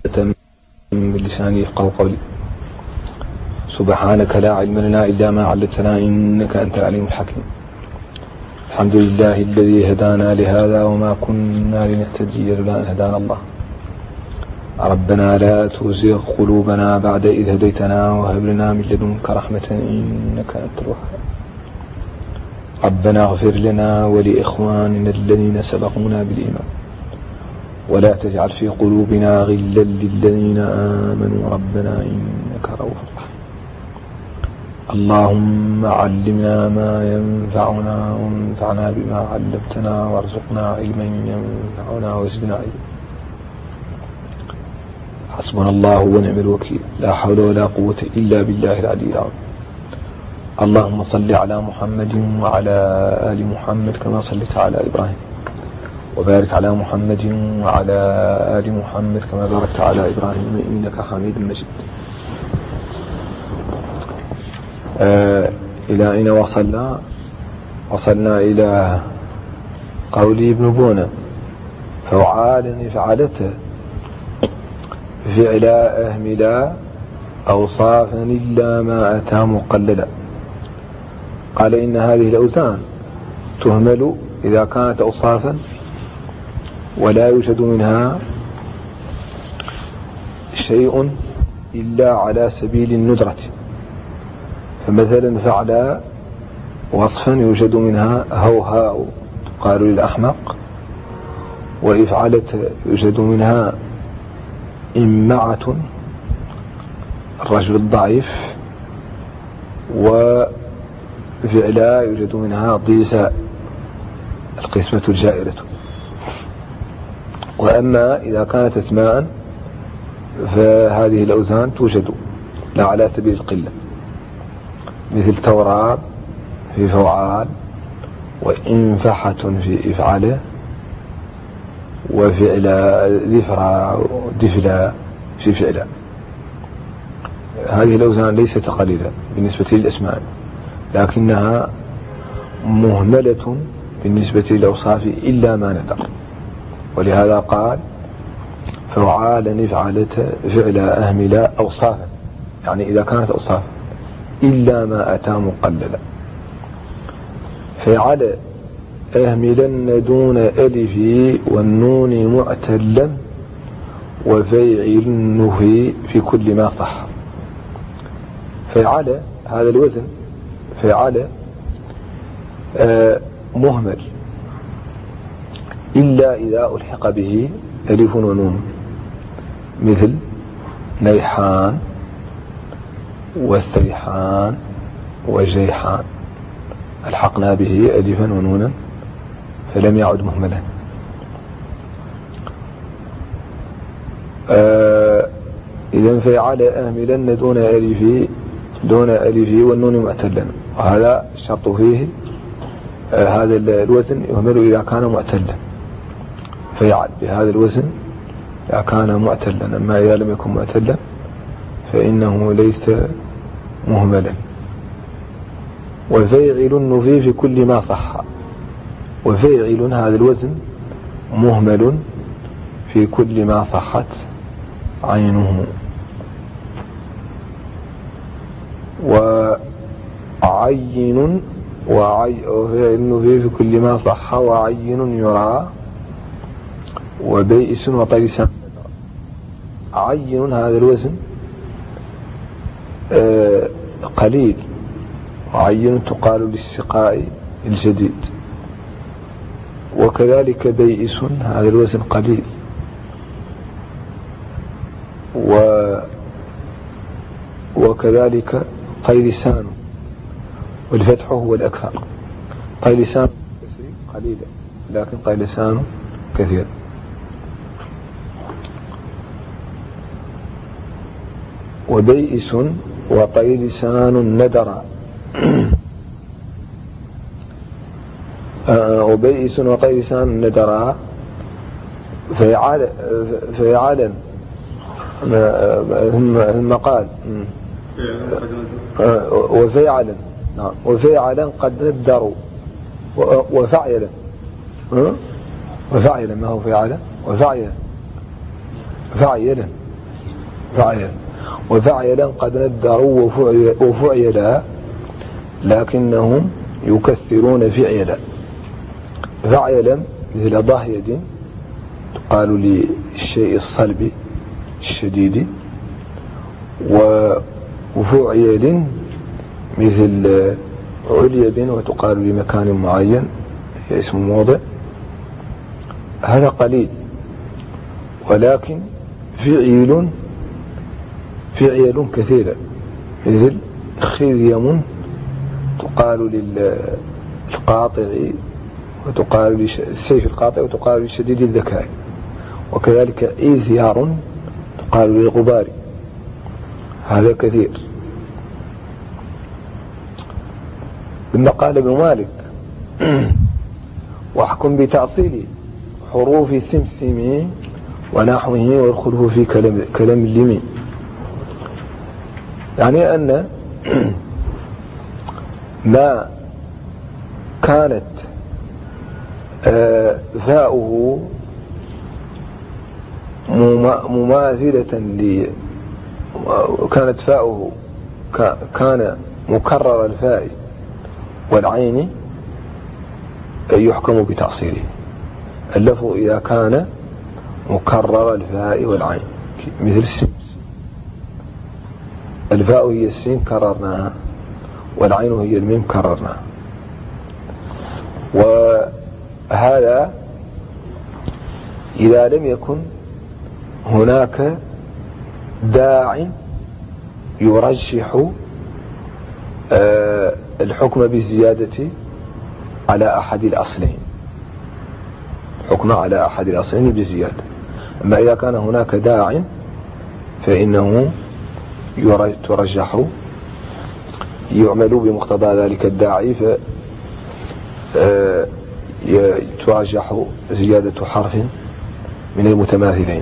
من لساني يفقهوا قولي. سبحانك لا علم لنا إلا ما علمتنا إنك أنت العليم الحكيم. الحمد لله الذي هدانا لهذا وما كنا لنهتدي لولا أن هدانا الله. ربنا لا تزغ قلوبنا بعد إذ هديتنا وهب لنا من لدنك رحمة إنك أنت الوهاب. ربنا اغفر لنا ولإخواننا الذين سبقونا بالإيمان ولا تجعل في قلوبنا غلا للذين آمنوا ربنا إنك رؤوف رحيم. اللهم علمنا ما ينفعنا وانفعنا بما علمتنا وارزقنا علما ينفعنا وزدنا علما. حسبنا الله ونعم الوكيل، لا حول ولا قوة إلا بالله العلي العظيم. اللهم صل على محمد وعلى آل محمد كما صليت على إبراهيم، وبارك على محمد وعلى آل محمد كما باركت على إبراهيم إنك حميد مجيد. إلى أين وصلنا؟ وصلنا إلى قول ابن بونة: فوعالا افعلته فعلا أهملا أوصافا إلا ما أتى مقللا. قال إن هذه الأوزان تهمل إذا كانت أوصافا ولا يوجد منها شيء إلا على سبيل الندرة. فمثلا فعل وصفا يوجد منها هوهاء قالوا للأحمق، وإفعلت يوجد منها إمعة الرجل الضعيف، وفعلا يوجد منها ضيساء القسمة الجائرة. وأما إذا كانت اسماء فهذه الأوزان توجد لا على سبيل القلة، مثل توراب في فوعال، وإنفحة في إفعاله، وفعلا ذفرا دفلا في فعلا. هذه الأوزان ليست قليلة بالنسبة للأسماء، لكنها مهملة بالنسبة للأوصاف إلا ما ندر. ولهذا قال: فوعالا افعلت فعلا أهملا أوصافا، يعني إذا كانت أوصافا إلا ما أتى مقللا. فعل أهملا دون ألف والنون معتلا وفيعل النفي في كل ما صح. فعل هذا الوزن فعل مهمل إلا إذا ألحق به ألف ونون، مثل نيحان وسيحان وجيحان، ألحقنا به ألفا ونونا فلم يعد مهملا. إذن فعل أهملا دون ألف والنون معتلا، وهذا الشرط فيه هذا الوزن يهمل إذا كان معتلا، فيعل بهذا الوزن إذا كان معتلا. أما إذا لم يكن معتلا فإنه ليس مهملا. وفيعل النفي في كل ما صح، وفيعل هذا الوزن مهمل في كل ما صحت عينه. وعين وفيعل النفي في كل ما صح وعين يرى وبيئس وطيس. عين هذا الوزن قليل، وعين تقال للسقاء الجديد. وكذلك بيئس هذا الوزن قليل، وكذلك قيلسان، والفتح هو الأكثر. قيلسان قليلا لكن قيلسان كثير. وبيئس وطيلسان ندرا. وبيئس وطيلسان ندرا فيعالا ثم قال وفيعلا. نعم، وفيعلا قد ندروا وفعلا ما هو فيعلا، وفعلا فعيلا. وفعيلا قد ندروا وفعيلا لكنهم يكثرون فعيلا. فعيلا مثل ضهيد تقال للشيء الصلب الشديد، وفعيل مثل عليب وتقال لمكان معين هي اسم موضع. هذا قليل. ولكن فعيل كثيرة مثل خذيم تقال للقاطع وتقال للسيف القاطع وتقال لشديد الذكاء. وكذلك إيثيار تقال للغبار. هذا كثير. ثم قال ابن مالك واحكم بتأصيل حروف السمسم ونحوه والخلف في كلام اللمي. يعني أن ما كانت فاؤه مماثلة كانت فاؤه كان مكرر الفاء والعين يحكم بتأصيله. اللفظ إذا كان مكرر الفاء والعين مثل السمس، الفاء هي السين كررناها والعين هي الميم كررناها. وهذا إذا لم يكن هناك داع يرجح الحكم بالزيادة على أحد الأصلين، حكم على أحد الأصلين بالزيادة. أما إذا كان هناك داع فإنه ترجح، يعمل بمقتضى ذلك الداعي فترجح زيادة حرف من المتماثلين.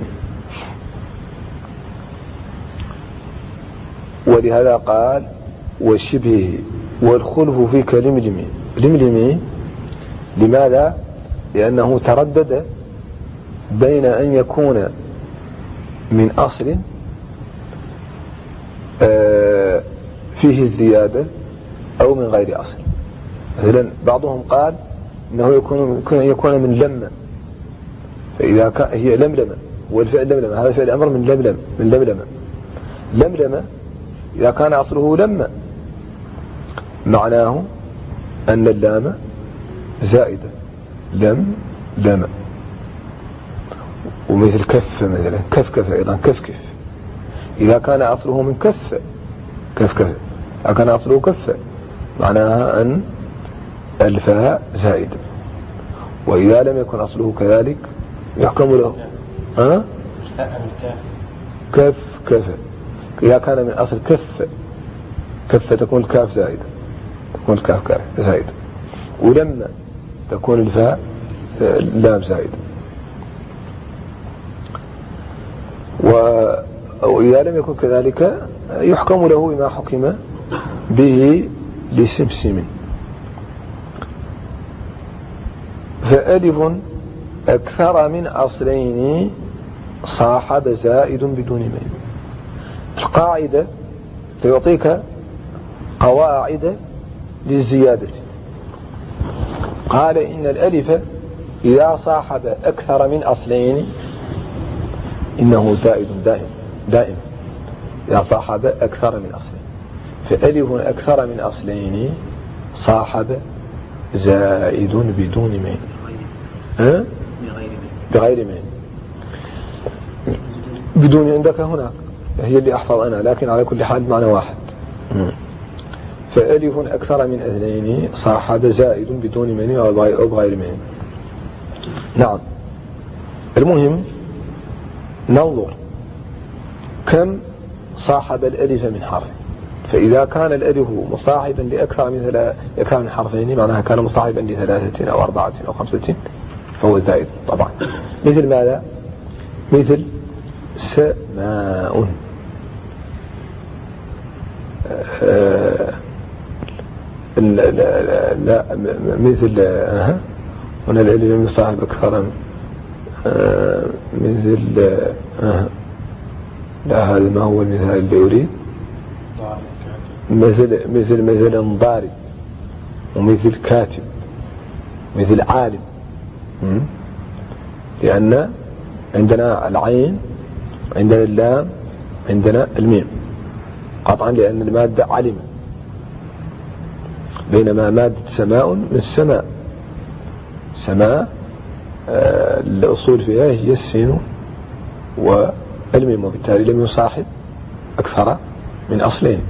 ولهذا قال وشبهه والخلف في كلملمي. لملمي لماذا؟ لأنه تردد بين أن يكون من أصل فيه الزيادة أو من غير أصل. مثلا بعضهم قال إنه يكون من لمة، فإذا كان هي لملمة والفعل لملمة، هذا فعل أمر من لملمة إذا كان أصله لمة معناه أن اللام زائدة لم. ومثل كف مثلا كف أيضا كف إذا كان أصله من كف إذا كان أصله كف معناها أن الفاء زائدة. وإذا لم يكن أصله كذلك يحكم له كف. إذا كان من أصل كف تكون الكاف زائدة، تكون الكاف زائدة. ولما تكون الفاء لام زائدة. وإذا لم يكن كذلك يحكم له بما حكم به لسمسم. فألف أكثر من أصلين صاحب زائد بدون ميم. القاعدة سيعطيك قواعد للزيادة. قال إن الألف إذا صاحب أكثر من أصلين إنه زائد دائم إذا صاحب أكثر من أصلين. فألف أكثر من أصلين صاحب زائد بدون مين بغير مين بدون عندك هناك هي اللي أحفظ أنا، لكن على كل حال معنى واحد. فألف أكثر من أثنين صاحب زائد بدون مين أو بغير مين. نعم. المهم ننظر كم صاحب الألف من حرف. فإذا كان الألف مصاحبا لأكثر من حرفين معناها كان مصاحبا ل3 أو 4 أو 5 فهو زائد طبعا. مثل ماذا؟ مثل سماء، لا مثل هنا العلم مصاحب أكثر مثل لا، هذا ما هو المثال اللي أريد. مثل ضارب، ومثل كاتب، مثل عالم. لأن عندنا العين، عندنا اللام، عندنا الميم قطعا، لأن المادة علم، بينما مادة سماء من السماء. سماء الأصول فيها هي السين والميم، وبالتالي لم يصاحب أكثر من أصلين.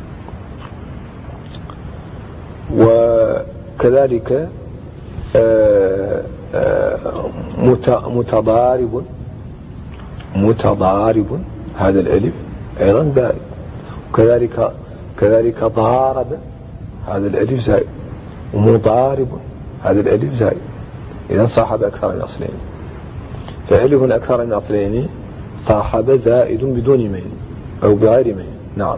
وكذلك متضارب، هذا الألف أيضا زائد. كذلك ضارب، هذا الألف زائد. ومضارب، هذا الألف زائد. إذا صاحب أكثر من أصلين، فألف أكثر من أصلين صاحب زائد بدون ميل أو بغير ميل. نعم.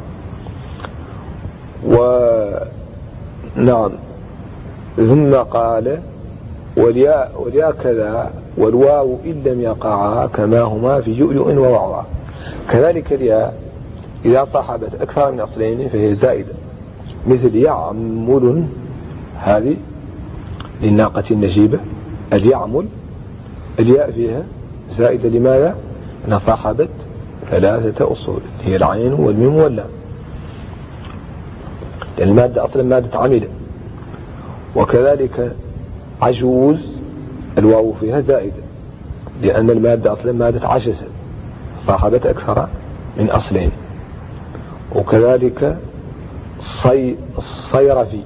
نعم. ثم قال والياء كذا والواو إن لم يقعا كما هما في يؤيؤ ووعوى. كذلك الياء إذا صاحبت أكثر من أصلين فهي زائدة، مثل يعمل، هذه للناقة النجيبة اليعمل، الياء فيها زائدة. لماذا؟ أنها صاحبت 3 أصول، هي العين والميم واللام، لأن المادة أصلا مادة عملة. وكذلك عجوز، الواو فيها زائدة، لأن المادة أصلا مادة عجزة، صاحبت أكثر من أصلين. وكذلك الصيرفي،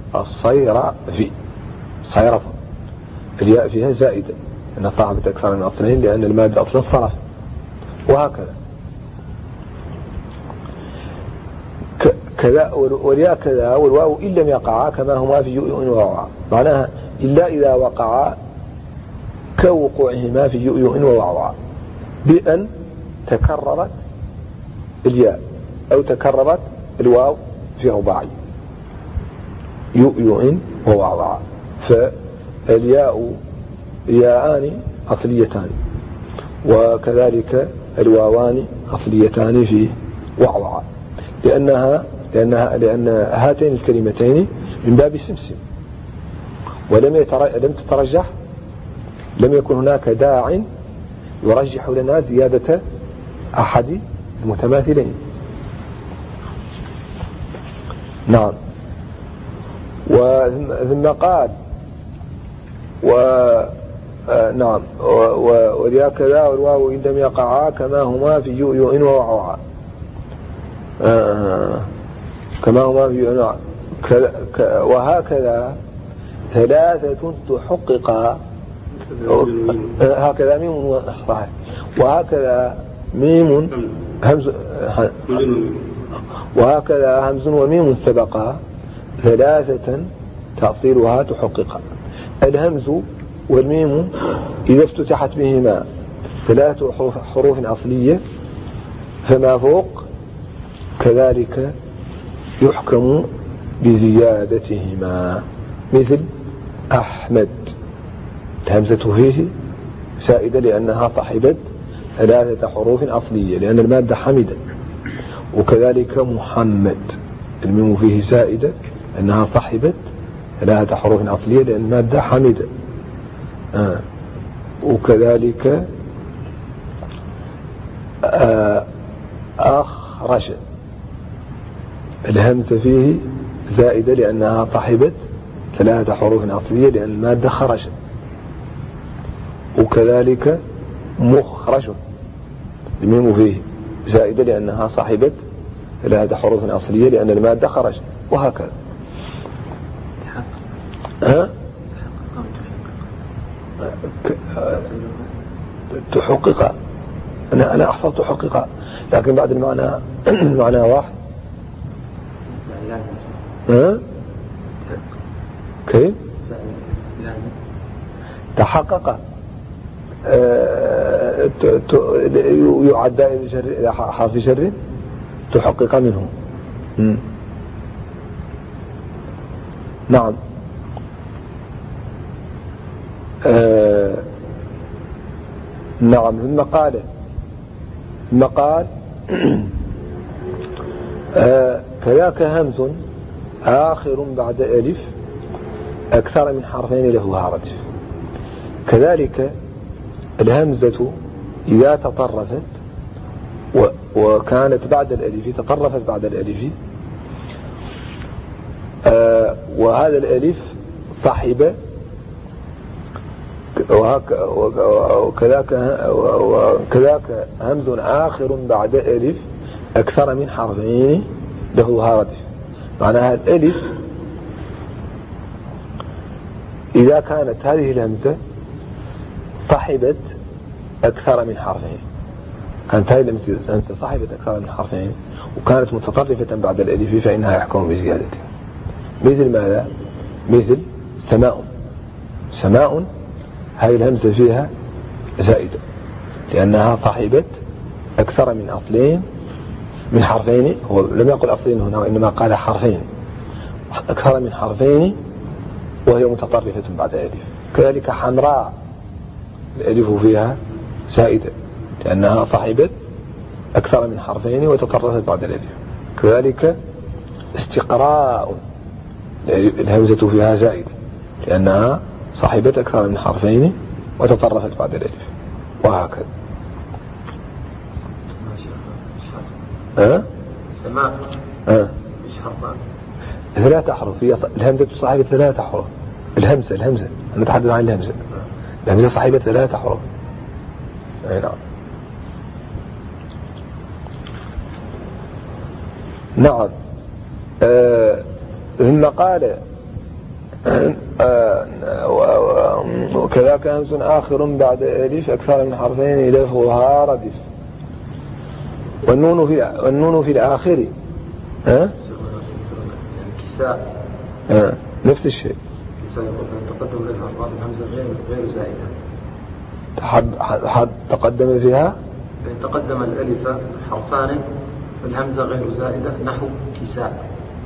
صيرفة، الياء فيها زائدة، أنها صاحبت أكثر من أصلين، لأن المادة أصلا صرف. وهكذا والياء كذا والواو إن لم يقعا كما هما في يؤيؤ ووعوى، معناها إلا إذا وقعا كوقوعهما في يؤيؤ ووعوى، بأن تكررت الياء أو تكررت الواو في رباعي يؤيؤ ووعوى. فالياء ياءان أصليتان، وكذلك الواوان أصليتان في وعوى، لأن هاتين الكلمتين من باب السمسم، ولم تترجح، لم يكن هناك داع يرجح لنا زيادة أحد المتماثلين. نعم. ثم قال نعم والياء كذا والواو إن لم يقعا كما هما في يؤيؤ ووعوى، كما هما في يؤيؤ. وهكذا 3 تحقق، هكذا ميم صحيح، وهكذا ميم همز، وهكذا همز وميم سبقا 3 تأصيلها تحقق. الهمز والميم إذا افتتحت بهما 3 حروف أصلية فما فوق كذلك يحكم بزيادتهما، مثل أحمد، الهمزة فيه زائدة لأنها صاحبت 3 حروف أصلية، لأن المادة حمدة. وكذلك محمد، الميم فيه زائدة أنها صاحبت 3 حروف أصلية، لأن المادة حمدة. وكذلك أخرج، الهمزة فيه زائدة لأنها صاحبت 3 حروف أصلية، لأن المادة خرج. وكذلك مخرج، الميم فيه زائدة لأنها صاحبت 3 حروف أصلية، لأن المادة خرج. وهكذا تحقق، أنا أحفظ تحقق، لكن بعد المعنى واحد. كيف تحقق؟ يعد إلى حرف شر تحقق منه. نعم. نعم. ثم قال كذاك همز آخر بعد ألف أكثر من حرفين له هارج. كذلك الهمزة إذا تطرفت وكانت بعد الألف، تطرفت بعد الألف، وهذا الألف صاحب، وكذاك همز آخر بعد ألف أكثر من حرفين له هارج. معناها الألف إذا كانت هذه الهمزة صاحبت أكثر من حرفين، كانت هذه الهمزة صاحبت أكثر من حرفين وكانت متطرفة بعد الألف فإنها يحكم بزيادته. مثل ماذا؟ مثل سماء. سماء هذه الهمزة فيها زائدة لأنها صاحبت أكثر من أصلين، من حرفين. هو لم يقل أصلين هنا وإنما قال حرفين، أكثر من حرفين وهي متطرفة بعد ألف. كذلك حمراء الألف فيها زائدة لأنها صاحبت أكثر من حرفين وتطرفت بعد الألف. كذلك استقراء الهمزة فيها زائدة لأنها صاحبت أكثر من حرفين وتطرفت بعد الألف، وهكذا. سماء مش حرفان، 3 أحرف. هي الهمزة صاحبة 3 أحرف. الهمزة نتحدث عن الهمزة صاحبة 3 أحرف. نعم. ثم قال وكذاك همز آخر بعد ألف أكثر من حرفين لفظها ردف. والنون في الآخر كساء نفس الشيء. كساء تقدم لها الهمزة غير زائدة. تقدم فيها، تقدم الألف حرفان والهمزة غير زائدة نحو كساء.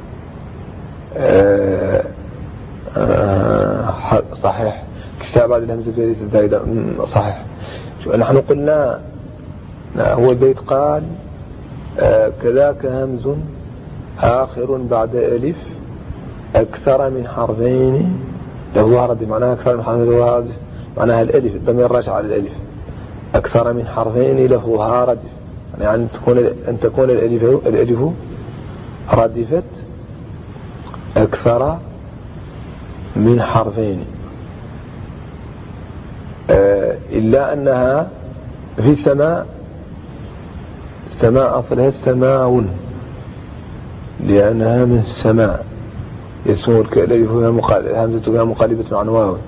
صحيح. كساء بعد الهمزة غير زائدة صحيح. نحن قلنا هو البيت قال كذاك همز آخر بعد ألف أكثر من حرفين له رد. معناها أكثر من حرفين له رد، معناها الألف الضمير راجع على الألف. أكثر من حرفين له رد يعني أن تكون الألف ردفت أكثر من حرفين، إلا أنها في سماء أصلها السماء لأنها من السماء، يسمو الألف الهمزة فيها مقالبة عن واو،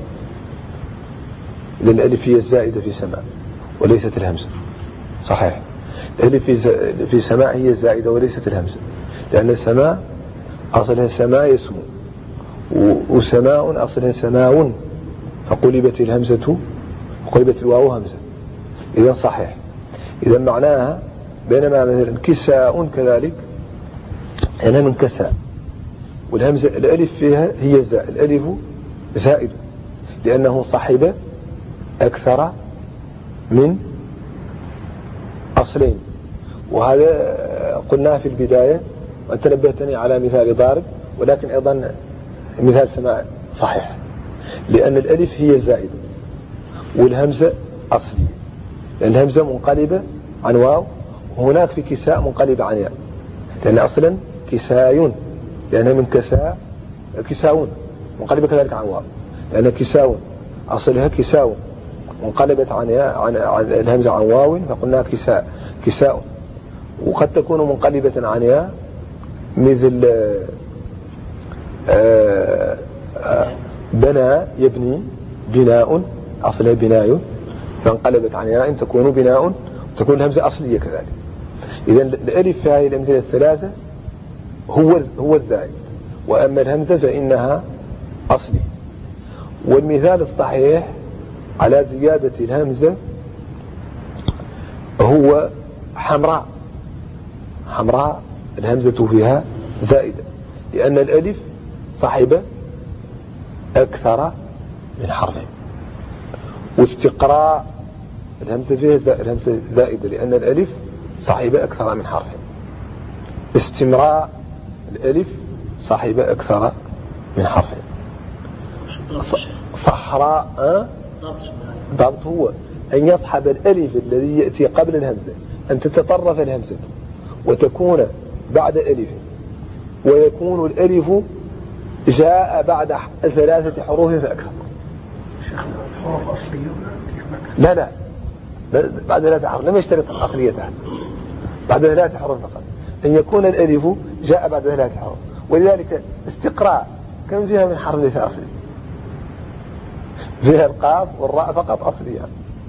لأن الألف هي الزائدة في سماء وليست الهمزة. صحيح. الألف في سماء هي الزائدة وليست الهمزة، لأن السماء أصلها السماء يسمو، وسماء أصلها سماء فقلبت الهمزة وقلبت الواو همزة. إذا صحيح. إذا معناها بينما مثلا كساء كذلك أنا من كساء والهمزة الألف فيها هي الألف زائد لأنه صاحب أكثر من أصلين. وهذا قلنا في البداية وأنت نبهتني على مثال ضارب، ولكن أيضا مثال سماع صحيح، لأن الألف هي الزائدة والهمزة أصلية، لأن الهمزة منقلبة عن واو، وهناك في كساء منقلبة عن ياء، لأن أصلا كسايون لأنها من كساون منقلبة كذلك عن واو، لأن كساون أصلها كساون منقلبت عن ياء عن الهمزة عن واو فقلنا كساء. وقد تكون منقلبة عن ياء مثل بنى يبني بناء أصلها بناء فانقلبت عن ياء تكون بناء، تكون الهمزة أصلية كذلك. إذا الألف في هذه الأمثلة الثلاثة هو الزائد، وأما الهمزة فإنها أصلي. والمثال الصحيح على زيادة الهمزة هو حمراء الهمزة فيها زائدة لأن الألف صاحبة أكثر من حرفين. واستقراء الهمزة فيها الهمزة زائدة لأن الألف صاحب أكثر من حرف. استمراء الألف صاحب أكثر من حرف. صحراء ضبط هو أن يصحب الألف الذي يأتي قبل الهمزة، أن تتطرف الهمزة وتكون بعد ألف، ويكون الألف جاء بعد 3 حروف فأكثر. حروف أصلية؟ لا بعد 3 حروف، لم يشترط الأصلية بعد 3 حروف فقط، أن يكون الألف جاء بعد 3 حروف. ولذلك استقراء كم فيها من حرف ليس أصلي؟ فيها القاف والراء فقط أصلية.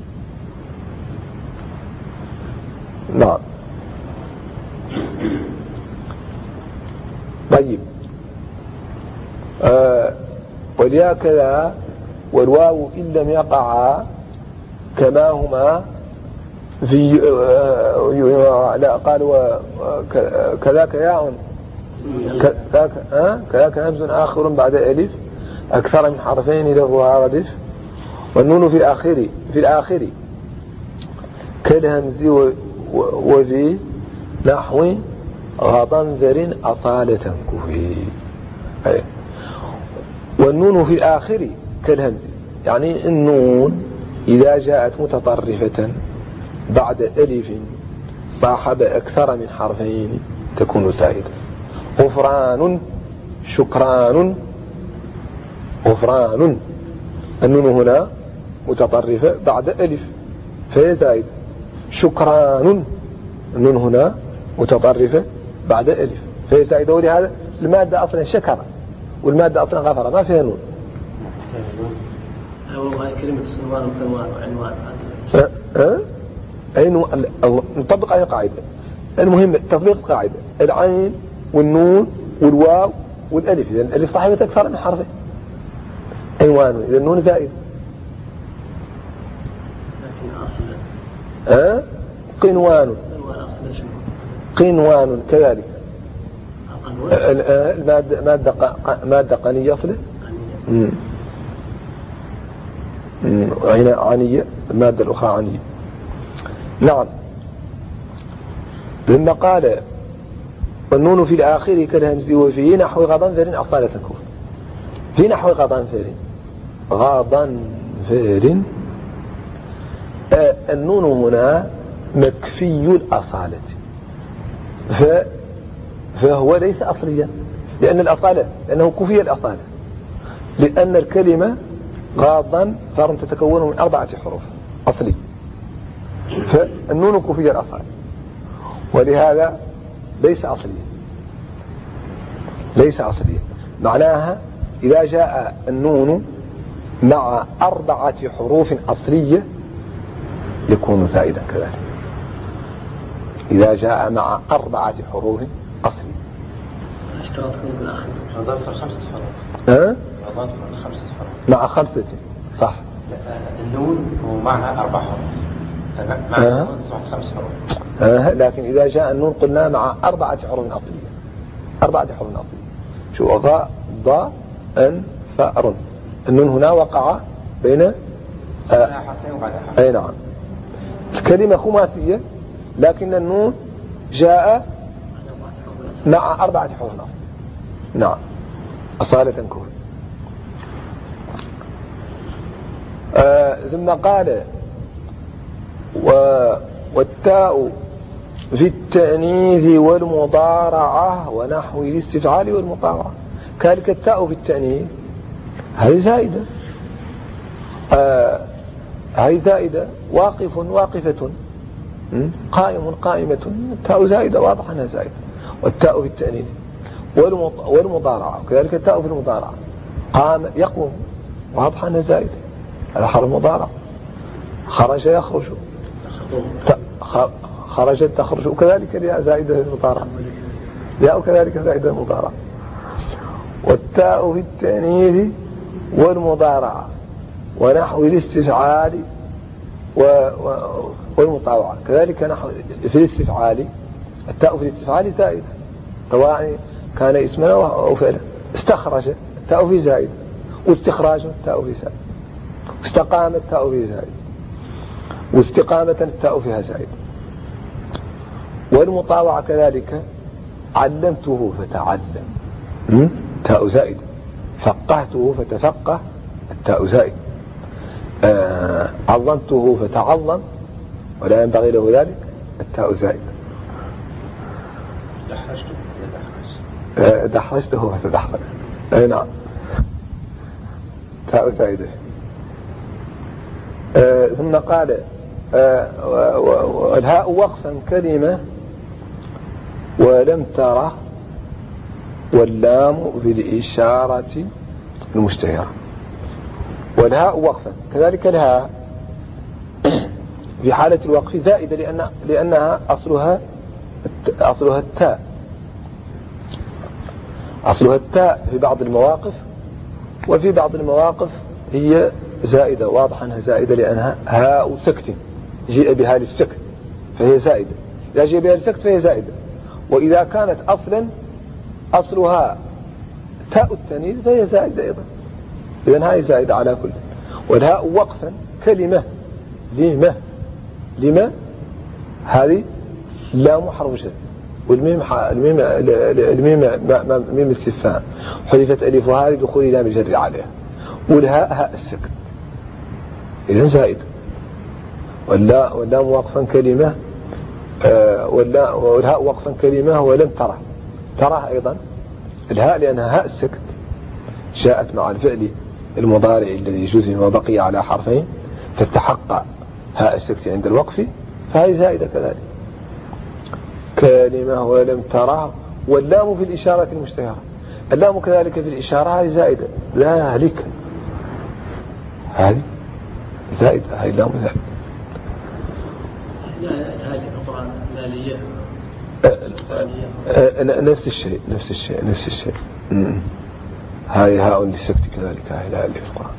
نعم. طيب والياء كذا والواو إن لم يقعا كما هما في لا قالوا كذاك ياء كذاك همز آخر بعد ألف أكثر من حرفين له ردف، والنون في الآخر كالهمز وفي نحو غضنفر أصالة كفي. والنون في الآخر كالهمز، يعني النون إذا جاءت متطرفة بعد ألف صاحب أكثر من حرفين تكون سائدة. غفران، شكران، غفران، النون هنا متطرفة بعد ألف فهي زائدة. شكران، النون هنا متطرفة بعد ألف فهي زائدة. ولهذا المادة أصلا شكر والمادة أصلا غفر ما فيها نون. كلمة سنوان وعنوان نطبق على قاعدة. المهم تطبيق القاعدة: العين والنون والواو والألف، إذا الألف صاحبة أكثر من حرفين. عنوان، إذا النون زائد. قنوان، قنوان كذلك. مادة قنية أصله عنية، المادة الأخرى عنية. نعم. لما قال والنون في الآخر كالهمز وفي نحو غضنفر أصالة كفر. في نحو غضنفر النون هنا مكفي الأصالة، فهو ليس أصليا لأن الأصالة لأنه كفي الأصالة، لأن الكلمة غاضا صار تتكون من 4 حروف أصلي، فالنون كفي الأصالة، ولهذا ليس أصليا. ليس أصليا معناها إذا جاء النون مع 4 حروف أصلية يكون زائدا كذلك. إذا جاء مع 4 حروف أصلية. اشتراط في الآخر. أضاف 5 حروف. أضاف 5 حروف. مع 5 صح. النون ومعها 4 حروف. مع النون 5 حروف. لكن إذا جاء النون قلنا مع 4 حروف أصلية. 4 حروف أصلية. شو غاء ضاء أن فأر. النون هنا وقع بين حرفين وبعد حرف. أي نعم. الكلمة خماسية لكن النون جاء مع 4 حروف. نعم أصالة كفر. ثم قال والتاء في التأنيث والمضارعة ونحو الاستفعال والمطاوعة. كذلك التاء في التأنيث هذه زائدة، هذه زائدة. واقف واقفة، قائم قائمة، التاء زائدة واضح أنها زائدة. والتاء في التأنيث والمضارعة كذلك التاء في المضارعة. قام يقوم واضح أنها زائدة، هذا حرف مضارع. خرج يخرج، خرجت تخرج، وكذلك الياء زائدة في المضارع، ياء كذلك زائدة في المضارع. والتاء في التأنيث والمضارعة ونحو الاستفعال والمطاوعة كذلك. نحو في الاستفعال التاء في الاستفعال زائدة سواء كان اسما أو فعلا. استخرج التاء في زائدة، واستخراج التاء في زائدة، واستقام التاء في زائدة، واستقامة التاء فيها زائدة. والمطاوعة كذلك علمته فتعلم تاء زائدة، فقهته فتفقه التاء زائدة، عظمته فتعظم ولا ينبغي له ذلك التاء زائدة، دحرجته فتدحرج أي نعم تاء زائدة. ثم قال والهاء وقفا كلمة ولم تره واللام بالإشارة المشتهرة. والهاء وقفا كذلك الهاء في حالة الوقف زائدة لأنها أصلها التاء، أصلها التاء في بعض المواقف، وفي بعض المواقف هي زائدة، واضح أنها زائدة لأنها هاء سكت جيء بها للسكت فهي زائدة، إذا جيء بها للسكت فهي زائدة. وإذا كانت أصلها تاء التانيث فهي زائدة أيضا، إذن هاي زائدة على كل. والهاء وقفا كلمة لما هذه لام حرف شد، والميم ميم استفهام حذفت ألفها لدخول لام الجر عليها، والهاء هاء السكت إذن زائدة. واللام وقفا كلمة والهاء وقفا كلمة ولم ترى أيضا الهاء لأنها هاء السكت جاءت مع الفعل المضارع الذي جزم وبقي على حرفين فاستحق هاء السكت عند الوقف فهي زائدة كذلك كلمة ولم ترى. واللام في الإشارة المشتهرة، اللام كذلك في الإشارة هذه زائدة، ذلك هذه زائدة، هذه اللام زائدة. هذه أخرى مالية نفس الشيء هاي هاء للسكت كذلك، هاي لا في القرآن.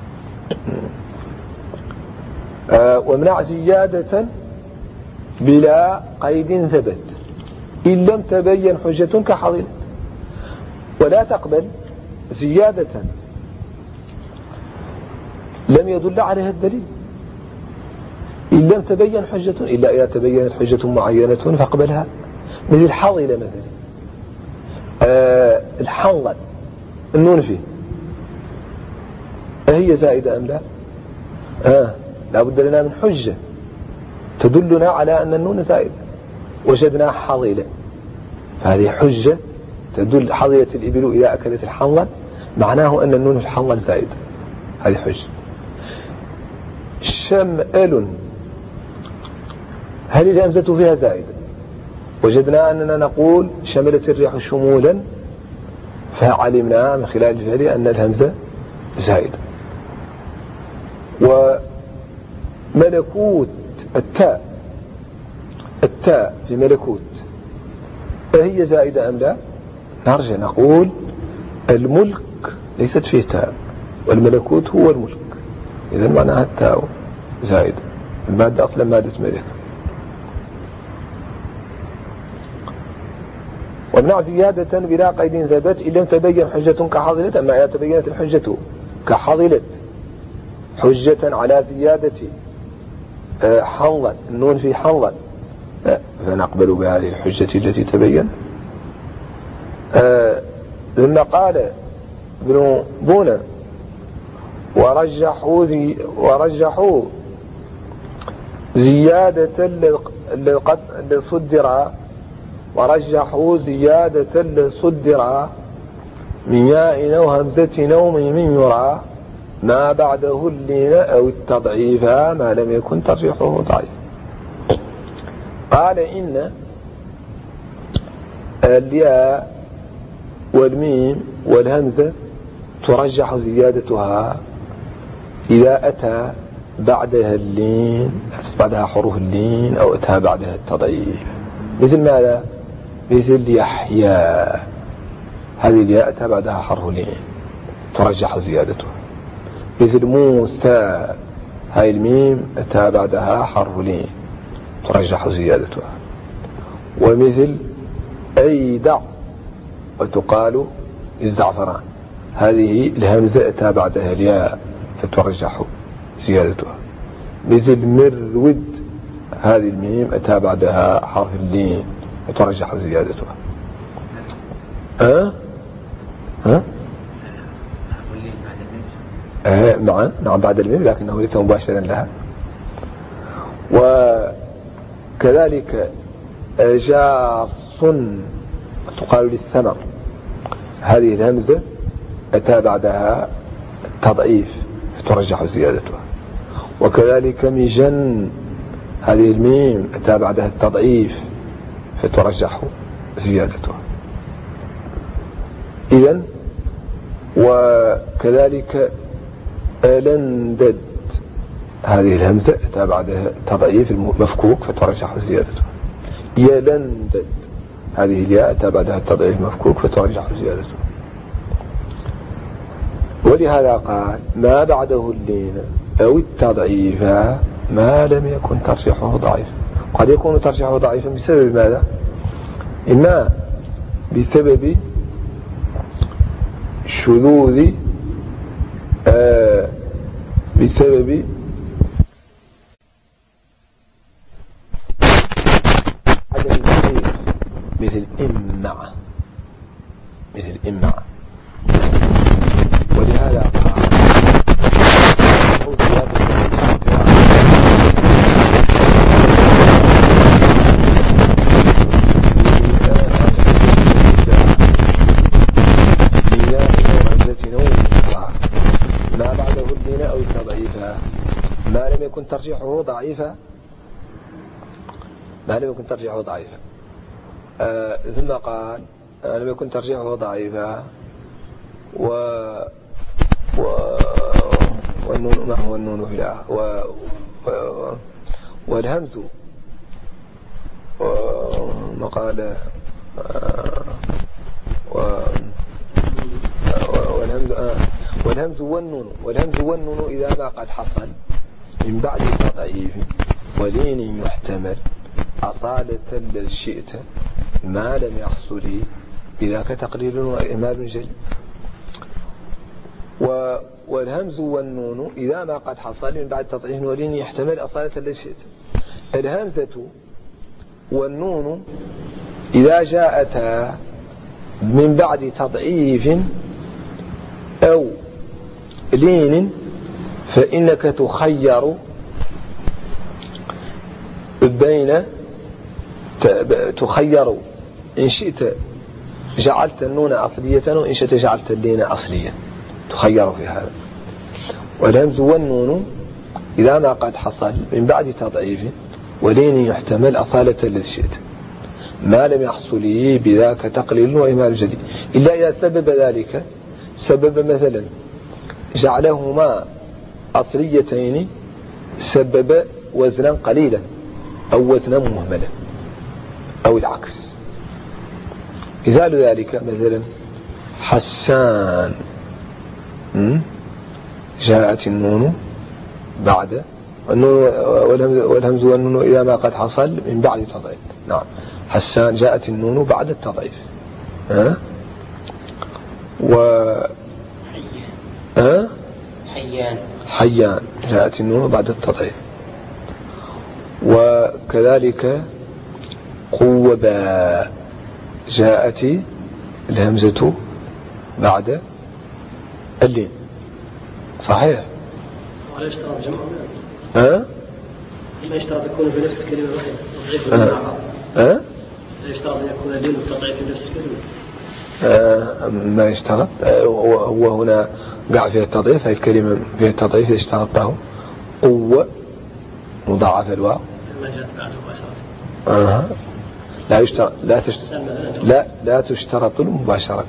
ومنع زيادة بلا قيد ثبت إن لم تبين حجة كحضيض. ولا تقبل زيادة لم يدل عليها الدليل إن لم تبين حجة، إلا إذا تبينت حجة معينة فاقبلها، مثل الحاضلة مثلا الحنظل النون فيه هي زائدة أم لا؟ لا بد لنا من حجة تدلنا على أن النون زائدة. وجدنا حاضلة، هذه حجة تدل. حاضلة الإبل إذا أكلت الحنظل معناه أن النون في الحنظل زائدة، هذه حجة. شمئل هل الهمزة فيها زائدة؟ وجدنا أننا نقول شملت الريح شمولا، فعلمنا من خلال الفعل أن الهمزة زائدة. وملكوت التاء في ملكوت هي زائدة أم لا؟ نرجع نقول الملك ليست فيه تاء والملكوت هو الملك، إذا معناها التاء زائدة، المادة أصلا مادة ملك. ومنع زيادة بلا قيد ثبت إن لم تبين حجة كحاضلة. أما إذا تبينت الحجة كحاضلة حجة على زيادة حنظل النون في حنظل فنقبل بهذه الحجة التي تبين. لما قال ابن بونة ورجحوا زيادة للصدر، ورجحوا زيادة للصدر من ياء أو همزة أو من يرى ما بعده اللين أو التضعيف ما لم يكن ترجيحه ضعيف. قال إن الياء والميم والهمزة ترجح زيادتها إذا أتى بعدها اللين، بعدها حروف اللين، أو أتى بعدها التضعيف. مثل ماذا؟ مثل يحيى، هذه الياء أتى بعدها حرف اللين ترجح زيادتها. مثل موسى، هاي الميم أتى بعدها حرف اللين ترجح زيادتها. ومثل أيدع وتقال الزعفران، هذه الهمزة أتى بعدها الياء فترجح زيادتها. مثل مرود، هذه الميم أتى بعدها حرف اللين فترجح زيادتها. نعم بعد الميم لكنه ليس مباشرا لها. وكذلك جاص تقال للثمر، هذه الهمزة أتى بعدها تضعيف فترجح زيادتها. وكذلك مجن، هذه الميم أتى بعدها التضعيف فترجح زيادتها. إذن وكذلك ألندد، هذه الهمزة أتى بعدها تضعيف المفكوك فترجح زيادتها. يلندد، هذه الياء أتى بعدها التضعيف المفكوك فترجح زيادتها. ولهذا قال ما بعده اللين أو التضعيف ما لم يكن ترجيحه ضعيفا. قد يكون ترجيحه ضعيفا بسبب ماذا؟ إما بسبب شذوذ بسبب عدم التغيير، مثل إمع، ولهذا قال ما بعده اللين أو التضعيفا ما لم يكن ترجيحه ضعيفا، ثم قال لم يكن ترجيحه ضعيفا والنون، ما هو النون في الآخر، والهمز وقال والهمز والنون إذا ما قد حصل من بعد تضعيف ولين يحتمل أصالة للشئت ما لم يحصل بذاك تقليل وإهمال جلي. والهمز والنون إذا ما قد حصل من بعد تضعيف ولين يحتمل أصالة للشئت. الهمزة والنون إذا جاءتا من بعد تضعيف أو لين فإنك تخير إن شئت جعلت النون أصلية وإن شئت جعلت اللين أصليا، تخير في هذا. والهمز والنون إذا ما قد حصل من بعد تضعيف ولين يحتمل أصالة للشئت ما لم يحصل بذاك تقليل وإهمال جديد، إلا إذا سبب ذلك سبب مثلا جعلهما أصليتين سبب وزنا قليلا أو وزنا مهملا أو العكس. مثال ذلك مثلا حسان، جاءت النون بعد والهمز والنون إذا ما قد حصل من بعد التضعيف. نعم حسان جاءت النون بعد التضعيف. حيان جاءت النون بعد التضعيف. وكذلك قوبا جاءت الهمزة بعد اللين. صحيح؟ ولا يشترط جمع؟ ما يشترط يكون في نفس الكلمة واحدة؟ لا يشترط أن يكون اللين والتضعيف في نفس الكلمة؟ ما يشترط. هو هنا قاع فيها التضعيف، هذه الكلمة فيها التضعيف اشترطته قوة مضاعف الواو ما جاءت بعد مباشرة. لا يشترط لا تشترط المباشرة.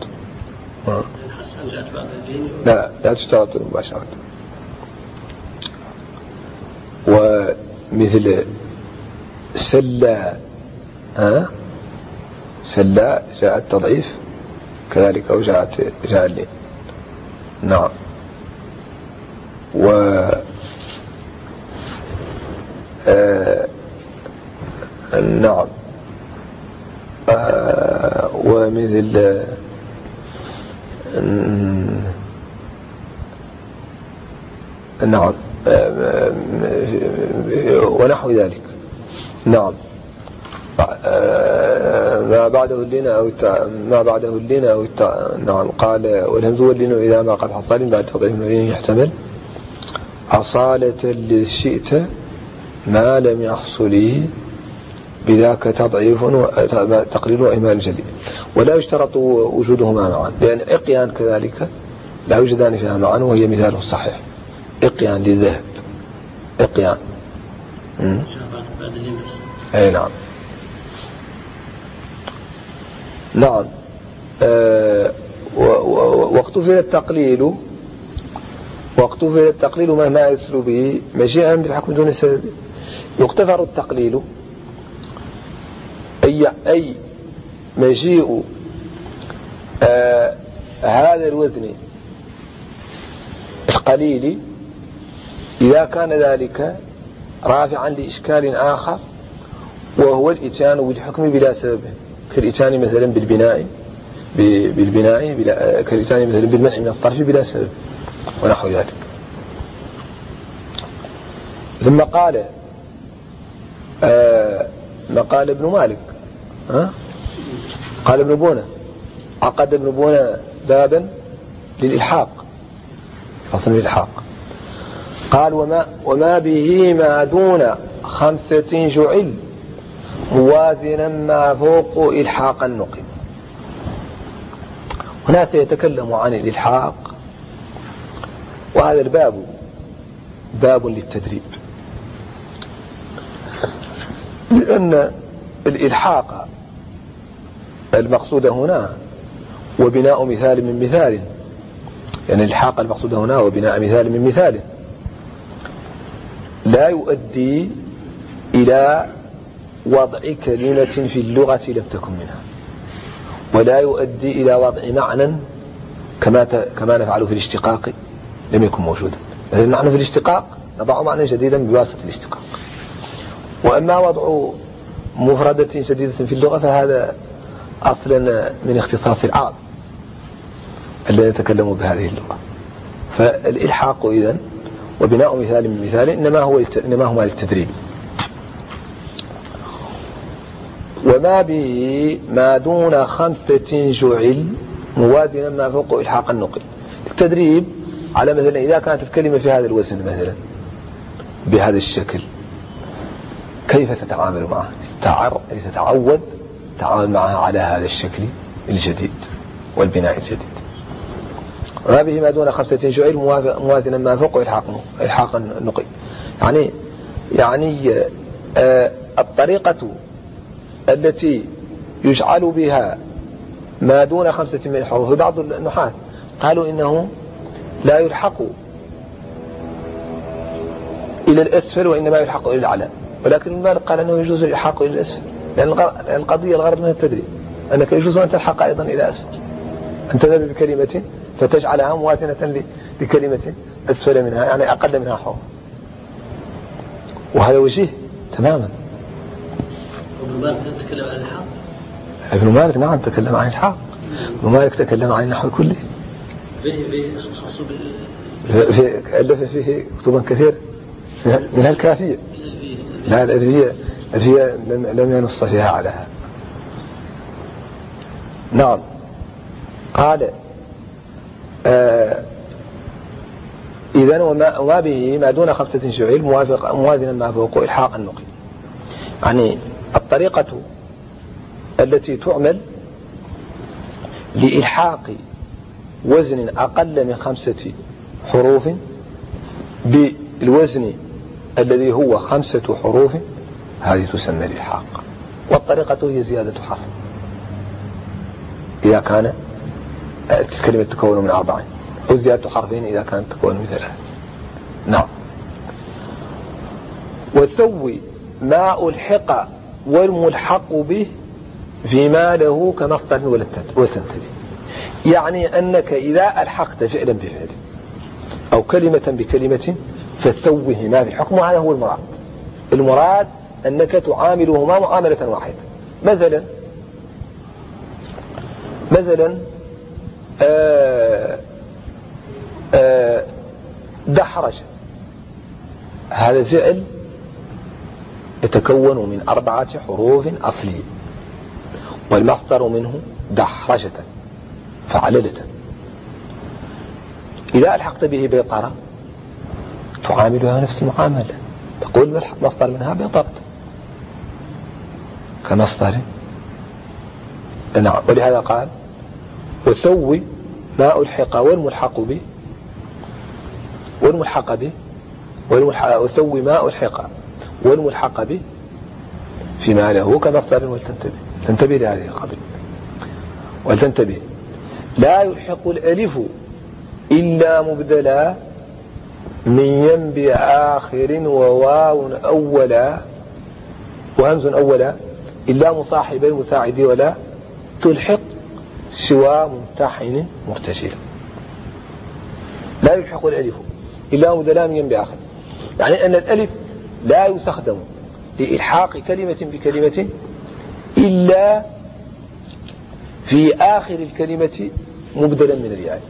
لا تشترط المباشرة. ومثل سلا سلا جاء التضعيف كذلك أو جاء اللين. نعم. نعم. ومثل نعم ونحو ذلك. نعم. ما بعده اللين ما بعده اللين أو نعم. قال والهمز واللين إذا ما قد حصل بعد تضعيف اللين يحتمل أصالة للشئت ما لم يحصل بذاك تضعيف تقليل وإهمال جلي. ولا يشترط وجودهما معا لأن إقيان كذلك لا يوجدان فيها معا وهي مثاله الصحيح. إقيان للذهب إقيان أي نعم نعم. واقتفل التقليل مهما يسل به مجيئا بالحكم دون السبب. يغتفر التقليل أي مجيء هذا الوزن القليل إذا كان ذلك رافعا لإشكال آخر وهو الإتيان بالحكم بلا سبب كالإتيان مثلا بالبناء كالإتيان مثلا بالمنع من الصرف بلا سبب ونحو ذلك. ثم قال ما قال ابن مالك قال ابن بونة عقد ابن بونة بابا للإلحاق فصل الإلحاق قال وما به ما دون 5 جعل موازنا ما فوق إلحاق النقل. هنا سيتكلم عن الإلحاق وهذا الباب باب للتدريب لأن الإلحاق المقصود هنا وبناء مثال من مثال يعني الإلحاق المقصود هنا وبناء مثال من مثال لا يؤدي إلى وضع كلمة في اللغة لم تكن منها ولا يؤدي إلى وضع معنى كما نفعل في الاشتقاق لم يكن موجودا. نحن في الاشتقاق نضع معنى جديدا بواسطة الاشتقاق وأما وضع مفردة شديدة في اللغة فهذا أصلا من اختصاص العرب الذين يتكلموا بهذه اللغة. فالإلحاق إذن وبناء مثال من مثال إنما هما للتدريب. وما به ما دون 5 جعل موازنا ما فوق إلحاق النقل. التدريب على مثلا إذا كانت الكلمة في هذا الوزن مثلا بهذا الشكل كيف تتعامل معها لتتعود تعامل معها على هذا الشكل الجديد والبناء الجديد. وما به ما دون 5 جعل موازنا ما فوق إلحاق النقل يعني الطريقة التي يجعل بها ما دون 5 من الحروف. بعض النحاة قالوا إنه لا يلحق إلى الأسفل وإنما يلحق إلى الأعلى ولكن المالك قال أنه يجوز الإلحاق إلى الأسفل لأن القضية الغرض من التدريب أنك يجوز أن تلحق أيضا إلى أسفل أن تذهب بكلمة فتجعلها موازنة لكلمة أسفل منها يعني أقل منها حروف وهذا وجيه تماما. ابن مالك تكلم عن الحق. ابن مالك نعم تكلم عن الحق. ابن مالك تكلم عن النحو كله ألف فيه كتبا كثيرة منها الكافية لا الألفية لم ينص فيها على هذا. نعم قال إذن وما به ما دون 5 جعل موازنا ما فوق إلحاق النقل يعني الطريقة التي تعمل لإلحاق وزن أقل من 5 حروف بالوزن الذي هو 5 حروف هذه تسمى الإلحاق. والطريقة هي زيادة حرف إذا كان الكلمة تكون من 4 أو زيادة حرفين إذا كانت تكون من 3. نعم. وتسوي ما ألحق والملحق به فيما له كمصدر وتنتبه يعني أنك إذا ألحقت فعلا بفعل أو كلمة بكلمة فتسوهما في حكم. هذا هو المراد أنك تعاملهما معاملة واحدة. مثلا دحرج هذا فعل يتكون من 4 حروف أصلية والمصدر منه دحرجة فعللة. إذا ألحقت به بيطرة تعاملها نفس المعاملة، تقول مصدر منها بيطرة كمصدر. نعم. ولهذا قال وسوي ما ألحق والملحق به وسوي ما ألحق والملحق به فيما له كمصدر ولتنتبه. تنتبه لهذه القضية ولتنتبه. لا يلحق الألف إلا مبدلا من ينبع آخر وواو أولا وهمز أولا إلا مصاحب المساعد ولا تلحق سوى ممتحن مرتجلا. لا يلحق الألف إلا مبدلا من ينبع آخر، يعني أن الألف لا يستخدم لإلحاق كلمة بكلمة إلا في آخر الكلمة مبدلا من الياء.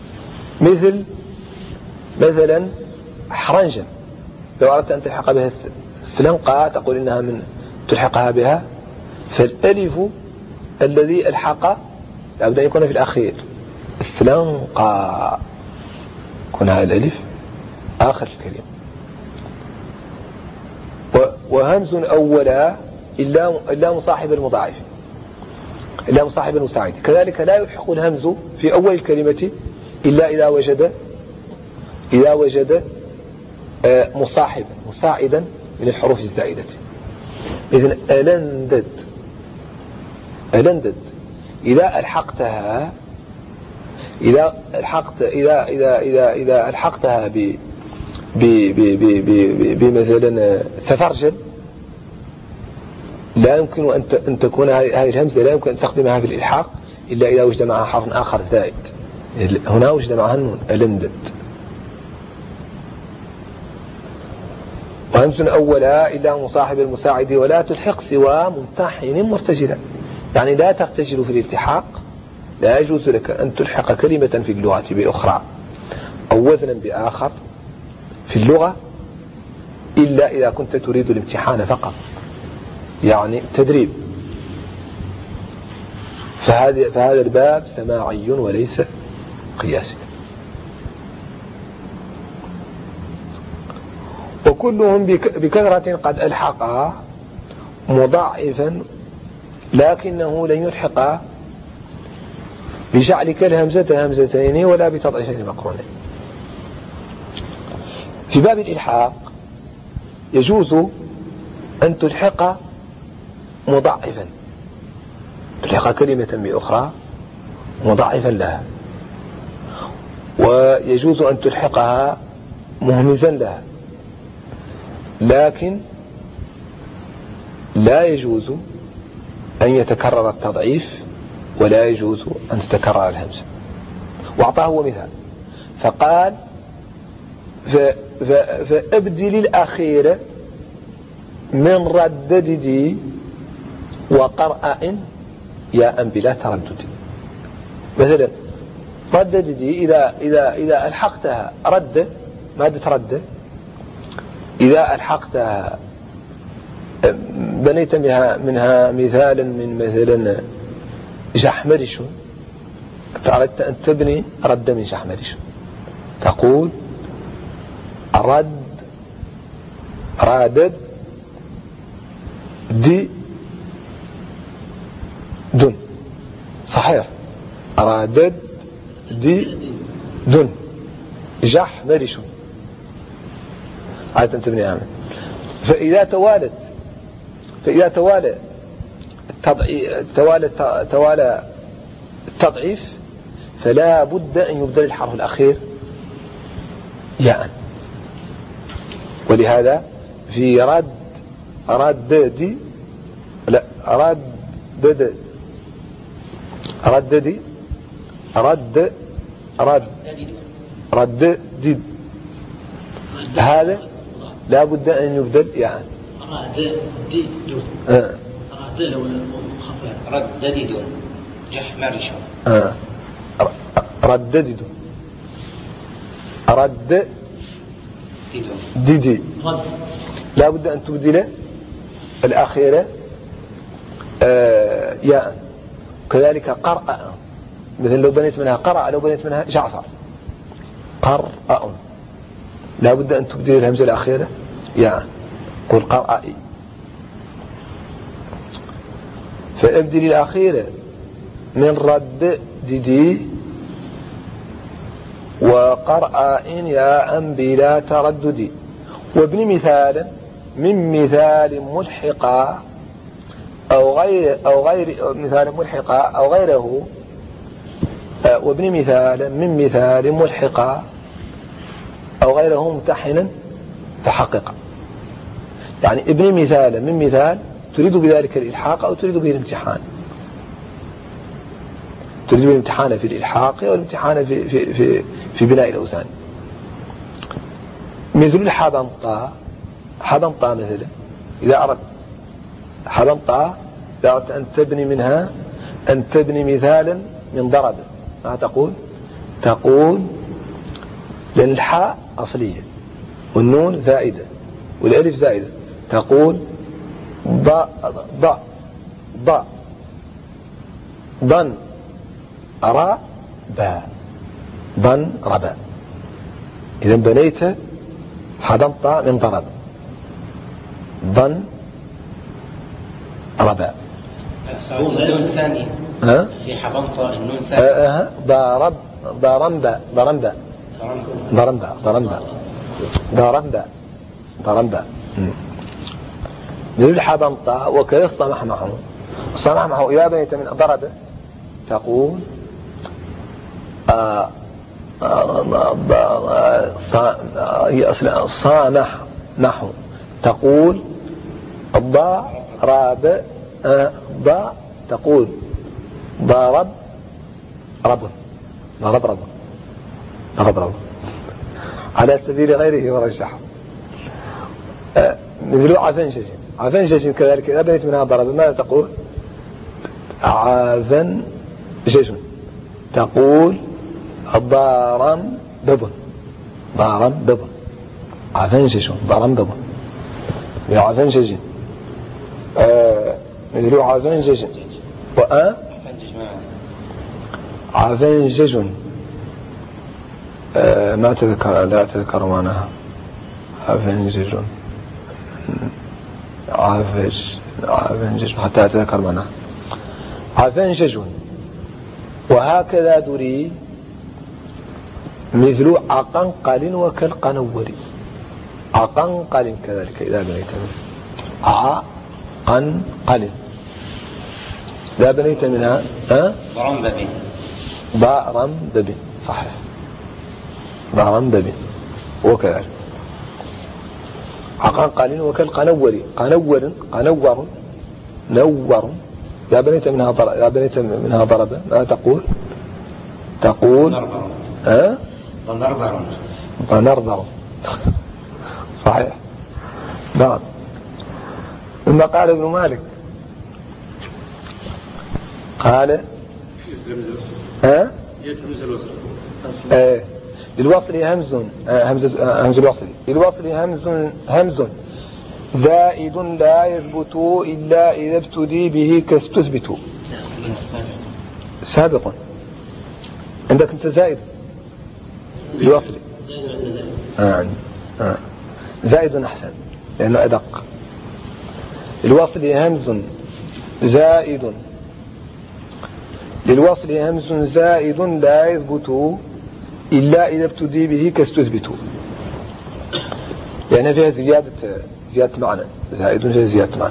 مثلا حرنجة لو أردت أن تلحق بها السلنقة تقول إنها من تلحقها بها، فالألف الذي ألحق لابد أن يكون في الأخير. السلنقة يكون هذا الألف آخر الكلمة. وهمز أولا إلا مصاحب المضاعف إلا مصاحب المساعد. كذلك لا يلحق الهمز في أول الكلمة إلا إذا وجد مصاحبا مساعدا من الحروف الزائدة. إذن ألندد إذا ألحقتها بمثلا سفرجل لا يمكن أن تكون هذه الهمزة لا يمكن أن تستخدمها في الإلحاق إلا إذا وجد معها حرف آخر زائد. هنا وجد معها النون ألندد. وهمز أولا إلا مصاحب المساعد ولا تلحق سوى ممتحن مرتجلا، يعني لا ترتجل في الالتحاق. لا يجوز لك أن تلحق كلمة في اللغة بأخرى أو وزنا بآخر في اللغة إلا إذا كنت تريد الامتحان فقط، يعني تدريب. فهذا الباب سماعي وليس قياسي. وكلهم بكثرة قد ألحق مضاعفا لكنه لن يلحق بجعلك الهمزة همزتين ولا بتضعيفين مقرونين. في باب الإلحاق يجوز أن تلحق مضاعفا، تلحق كلمة بأخرى مضاعفا لها، ويجوز أن تلحقها مهمزا لها، لكن لا يجوز أن يتكرر التضعيف ولا يجوز أن تتكرر الهمزة. وأعطاه مثال فقال فأبدل الأخير من ردددي وقرأ ياء بلا تردد. مثلا ردددي إذا ألحقتها رد مادة رد، إذا ألحقتها بنيت منها مثالا من مثلا جحمرش، أردت أن تبني رد من جحمرش تقول رادد دي دن، صحيح، رادد دي دن جحمرش عادة تبني عامل. فإذا توالى التضعيف فلا بد أن يبدل الحرف الأخير ياء. ولهذا في رددي لا رددي رددي هذا لا بد أن يبدل يعني رددد جحمرش رددد رددد لا بد أن تبدل الأخيرة ياء كذلك قرأ، مثل لو بنيت منها قرأ، لو بنيت منها جعفر. قرأ لا بد أن تبدل الهمزة الأخيرة يعني قل قرأي، فابدل الأخيرة من رد ددي وقرأ إن ياء بلا تردد، وابن مثالا من مثال ملحقا أو غير مثال ملحقا أو غيره، وابن مثالا من مثال ملحقا أو غيره ممتحنا فحققا. يعني ابن مثالا من مثال تريد بذلك الإلحاق أو تريد به الامتحان، تريد به الامتحان في الإلحاق أو الامتحان في بناء الأوزان. مثل الحضنطة، حضنطة مثلا إذا أردت حضنطة إذا أردت أن تبني منها، أن تبني مثالا من ضرب، ما تقول لأن الحاء أصلية والنون زائدة والألف زائدة، تقول ضن را با، ضن ربا. إذا بنيت حضنطة من ضرب، ضن ربا. النون الثاني في حضنطة النون الثاني ضرمبا مثل حضنطة. وكذا الصمح معه إذا بنيت من ضرب تقول صانح نحو، تقول ضرب تقول ضرب على سبيل غيره ورجح. مثل عفنجج كذلك إذا بنيت منها ضرب ماذا تقول؟ عفنجج، تقول ضارم بب، عفنجج ضارم بب. عفنجج مثل عفنجج عفنجج ما تذكر، لا أتذكر معناها. عفنجج عفنجج حتى أتذكر معناها. عفنجج. وهكذا دري مثل عقنقل وكالقنور، عقنقل كذلك إذا بنيت منها عقنقل لا بنيت منها ضرمبب صحيح، ضرمبب. وكذلك عقنقل وكالقنور، قنور نور لا بنيت منها ضرب ما تقول؟ ضنربر صحيح. نعم. ثم قال ابن مالك قال للوصل همز الوصل، للوصل همز زائد لا يثبت إلا إذا ابتدي به كاستثبت. سابق عندك انت زائد للوصل زائد أحسن لأنه أدق. للوصل همز زائد، للوصل همز زائد لا يثبت إلا إذا ابتدي به كاستثبت، يعني فيها زيادة معنى، زائد فيها زيادة معنى.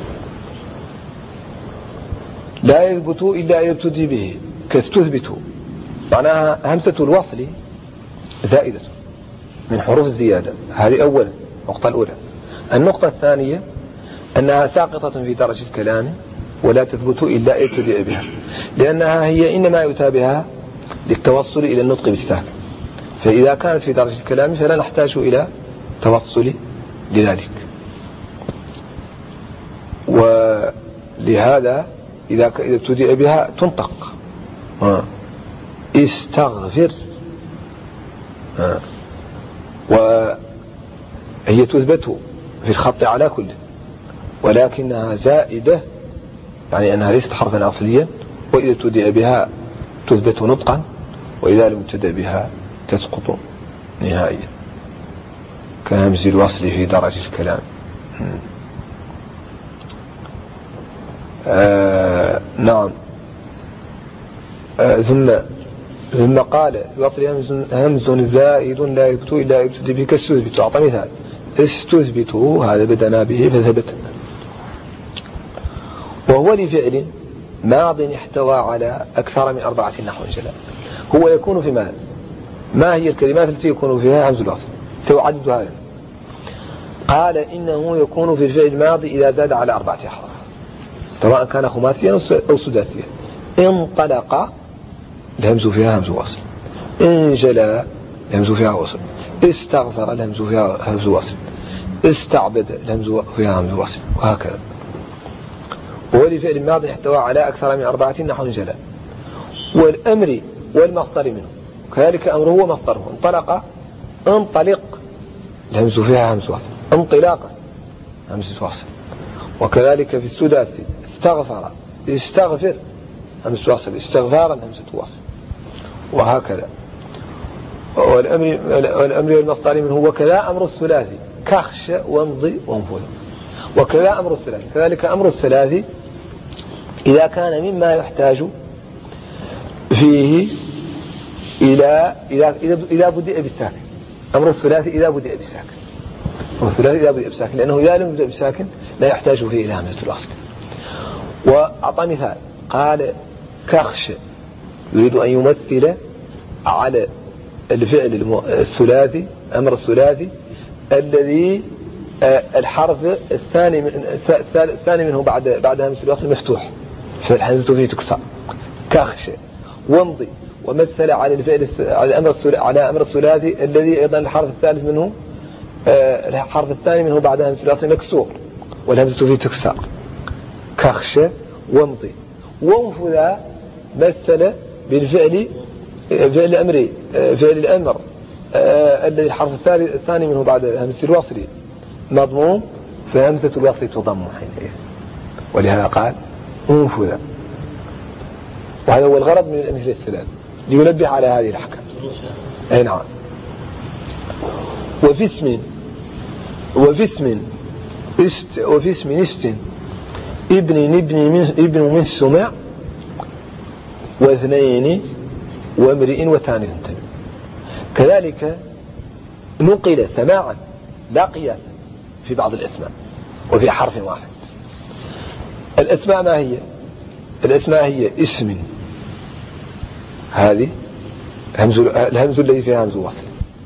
لا يثبت إلا إذا ابتدي به كاستثبت، معناها همزة الوصل زائدة من حروف الزيادة. هذه أولا النقطة الأولى. النقطة الثانية أنها ساقطة في درجة الكلام ولا تثبت إلا إذا ابتدئ بها، لأنها هي إنما يؤتى بها للتوصل إلى النطق بالساكن، فإذا كانت في درجة الكلام فلا نحتاج إلى توصل لذلك. ولهذا إذا ابتدئ بها تنطق استغفر، وهي تثبت في الخط على كل، ولكنها زائدة يعني أنها ليست حرفا أصليا وإذا ابتدأ بها تثبت نطقا، وإذا لم يبتدأ بها تسقط نهائيا، كهمز الوصل في درجة الكلام. نعم. ثم قال الوصل همز زائد لا يبتو إلا يبتدي بك استثبت. أعطى مثال: استثبته، هذا بدنا به فثبت، وهو لفعل ماض احتوى على أكثر من 4 نحو جلاء. هو يكون في ماذا؟ ما هي الكلمات التي يكون فيها همز الوصل؟ سيعدد هذا. قال إنه يكون في الفعل الماضي إذا زاد على 4 أحرف، سواء كان خماسيا أو سداسيا. انطلق الهمز فيها همز وصل، انجلى الهمز فيها وصل، استغفر الهمز فيها همز وصل، استعبد الهمز فيها همز وصل، وهكذا. ولفعل الماضي احتوى على أكثر من 4 نحو جلاء. والأمر والمصدر منه كذلك أمره ومصدره. انطلق انطلق الهمز فيها همز وصل، انطلاقا همز وصل. وكذلك في السداسي استغفر استغفر همز وصل، استغفارا همزة وصل، وهكذا. والأمر والمصدر منه. وكذا أمر الثلاثي كخش وامضي وانفذ. وكذا أمر الثلاثي، كذلك أمر الثلاثي إذا كان مما يحتاج فيه إذا بدأ بالساكن. أمر الثلاثي إذا بدأ بالساكن، أمر الثلاثي إذا بدأ بالساكن، لأنه إذا لم يبدأ بالساكن لا يحتاج فيه إلى همزة الوصل. وأعطى مثال قال كخش يريد أن يمثل على الفعل الثلاثي، أمر الثلاثي الذي الحرف الثاني منه بعد همزة الوصل مفتوح، فالهمزة فيه تكسر. كخش وامضي. ومثل على الفعل على أمر الثلاثي الذي أيضا الحرف الثالث منه الحرف الثاني منه بعد همزة الوصل مكسور، والهمزة فيه تكسر. كخش وامضي. وانفذ مثل بالفعل فعل أمري، فعل الأمر الذي الحرف الثاني منه بعد همزة الوصل مضموم، فهمزة الوصل تضم حينئذ، ولهذا قال انفذ. وهذا هو الغرض من الأمثلة الثلاث، لينبه على هذه الأحكام. أي نعم. وفي اسم است ابن من سمع، واثنين وامرئ وثاني تمام. كذلك نقل سماعا لا قياس في بعض الأسماء وفي حرف واحد. الأسماء ما هي؟ الأسماء هي اسم، هذه الهمز الذي فيها همز وصل،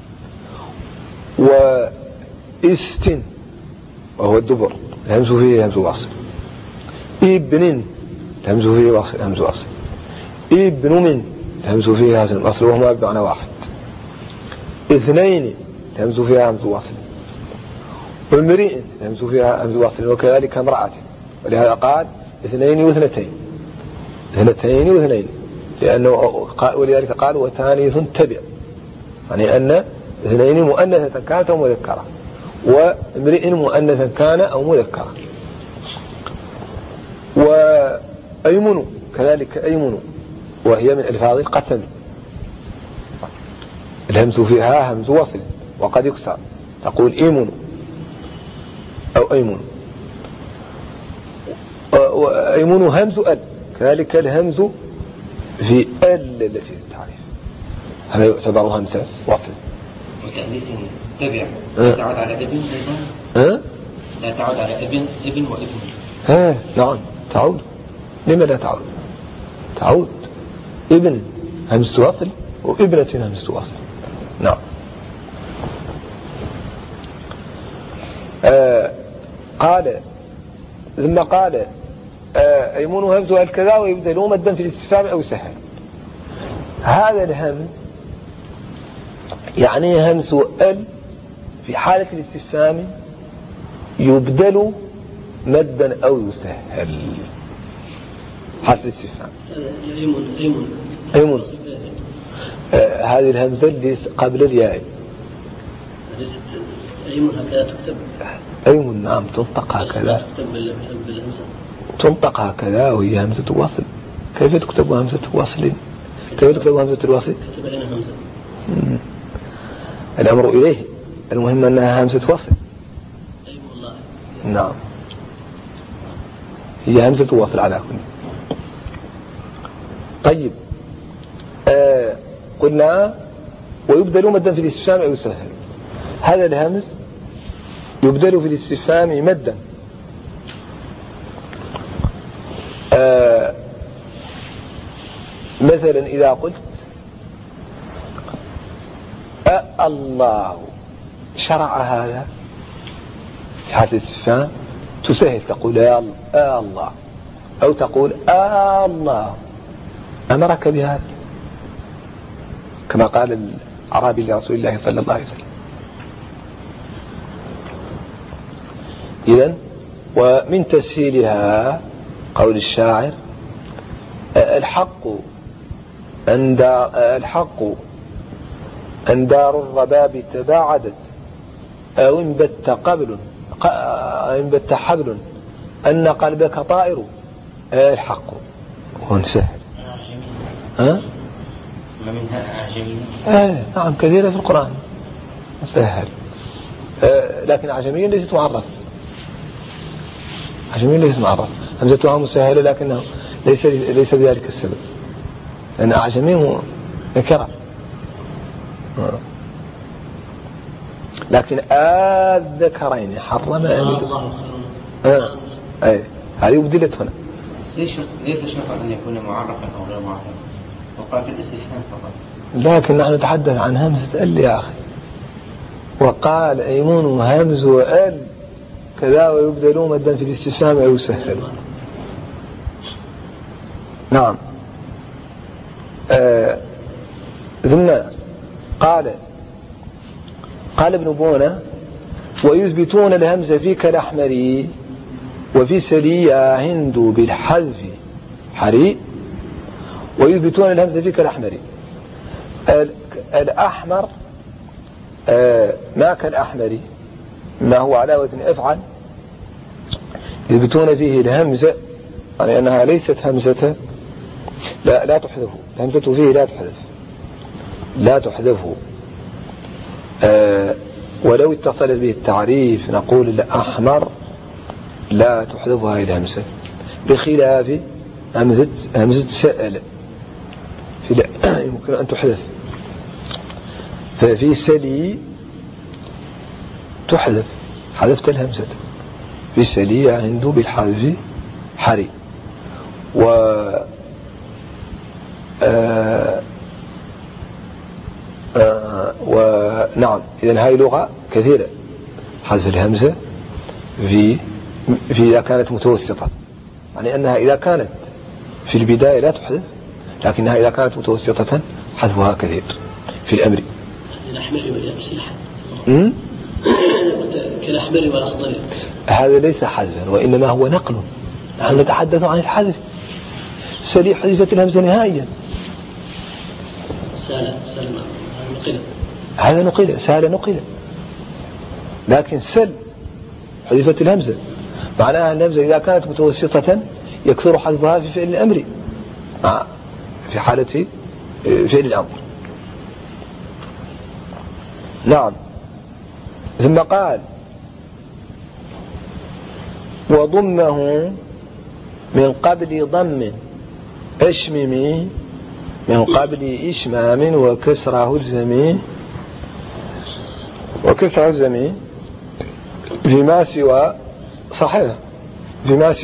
واست وهو الدبر الهمز فيه همز وصل، ابن الهمز فيه همز وصل، ابن من الهمز فيه همز وصل وهما بمعنى واحد، اثنين الهمز فيها همز وصل، وامرئ الهمز فيها همز وصل، وكذلك امرأة. ولهذا قال اثنين واثنتين، اثنتين واثنين، ولذلك قال وثانيث تبع، يعني أن اثنين مؤنثة كانت أو مذكرة، وامرئ مؤنثا كان أو مذكرة. وأيمن كذلك أيمن، وهي من ألفاظ القسم، الهمز فيها همز وصل وقد يكسر، تقول إيمن أو أيمن. وأيمن همز أل، كذلك الهمز في ال التي التعريف، هذا يعتبر همزة وصل. وتأنيث تبع لا تعود على ابن أيضا، لا تعود على ابن وابن. نعم تعود. لما لا تعود؟ تعود ابن همزة وصل وابنة همزة وصل. نعم. قال ثم قال أيمون همز الكذا ويبدلون مدا في الاستفهام أو سهل. هذا الهمز يعني همز ال في حالة الاستفهام يبدل مدا أو يسهل، حالة الاستفهام. أيمون هذه الهمزة اللي قبل الياء. أيمون هكذا تكتب. أيمون نعم تنطق هكذا، تنطق هكذا وهي همزة وصل. كيف تكتب همزة وصل؟ كيف تكتب همزة الوصل؟ كتب لنا همزة. الأمر إليه، المهم أنها همزة وصل. أي والله. نعم، هي همزة وصل على كل. طيب، قلنا ويبدل مدا في الاستفهام أو يسهل. هذا الهمز يبدل في الاستفهام مدا، مثلا إذا قلت الله شرع هذا في حالة الاستفهام تسهل، تقول يا الله، أو تقول الله أمرك بهذا، كما قال الأعرابي لرسول الله صلى الله عليه وسلم. إذن ومن تسهيلها قول الشاعر الحق أن دار الرباب تباعدت، أو إن بت حبل أن قلبك طائر. الحق هون سهل. ومنها أعجمية. نعم، كثيرة في القرآن سهل، لكن أعجمية ليست معرفة. أعجمية ليست معرفة، همزتها مسهلة لكنه ليس بذلك السبب، لأن أعجمي نكرة. لكن الذكرين حرم هذه بدلت هنا. ليس شرطا أن يكون معرفا أو غير معرفا، وقال في الاستفهام فقط. لكن نحن نتحدث عن همزة ال يا أخي، وقال أيمون همز وال كذا ويبدلون مدا في الاستفهام أو يسهل. نعم. ثم قال ابن بونة ويثبتون الهمزة في كالأحمر وفي سلية هند بالحذف حري، ويثبتون الهمزة في كالأحمر. الأحمر ما كالأحمر، ما هو على وزن أفعل، يثبتون فيه الهمزة يعني أنها ليست همزة، لا تحذف، الهمزة فيه لا تحذف. ولو اتصلت به التعريف نقول الأحمر لا تحذفها الهمزة، بخلاف همزة سأل يمكن أن تحذف. ففي سلي تحذف، حذفت الهمزة. في سلي عنده بالحذف حري. ونعم، إذن هاي لغة كثيرة حذف الهمزة في إذا كانت متوسطة، يعني أنها إذا كانت في البداية لا تحذف، لكنها إذا كانت متوسطة حذفها كثير في الأمر. كالأحمر والأخضر هذا ليس حذفا، وإنما هو نقل. نحن نتحدث عن الحذف. سلي حذفت الهمزة نهائيا. هذا نقل، سال نقل، لكن سل حذفت الهمزة، معناها الهمزة إذا كانت متوسطة يكثر حذفها في فعل الأمر، في حالة فعل الأمر. نعم. ثم قال وضمه من قبل ضم أشمم من قبل إشمام وكسره الزمي فيما سوى صحيح، فيما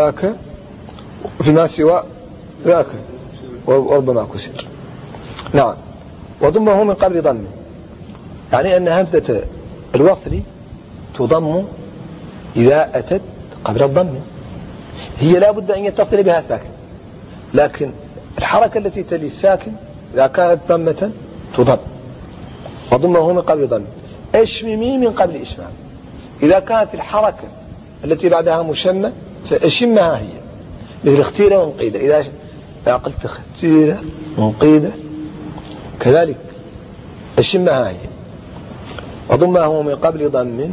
سوى ذاك وربما كسر. نعم. وضمه من قبل ضم، يعني أن همزة الوصل تضم إذا أتت قبل الضم، هي لا بد أن يتصل بها ساكن، لكن الحركة التي تلي الساكن إذا كانت ضمة تضم. وضمه من قبل ضم أشممي من قبل إشمام، إذا كانت الحركة التي بعدها مشمة فأشمها هي، مثل اختيرة وانقيدة. إذا قلت اختيرة وانقيدة كذلك أشمها هي. وضمه من قبل ضم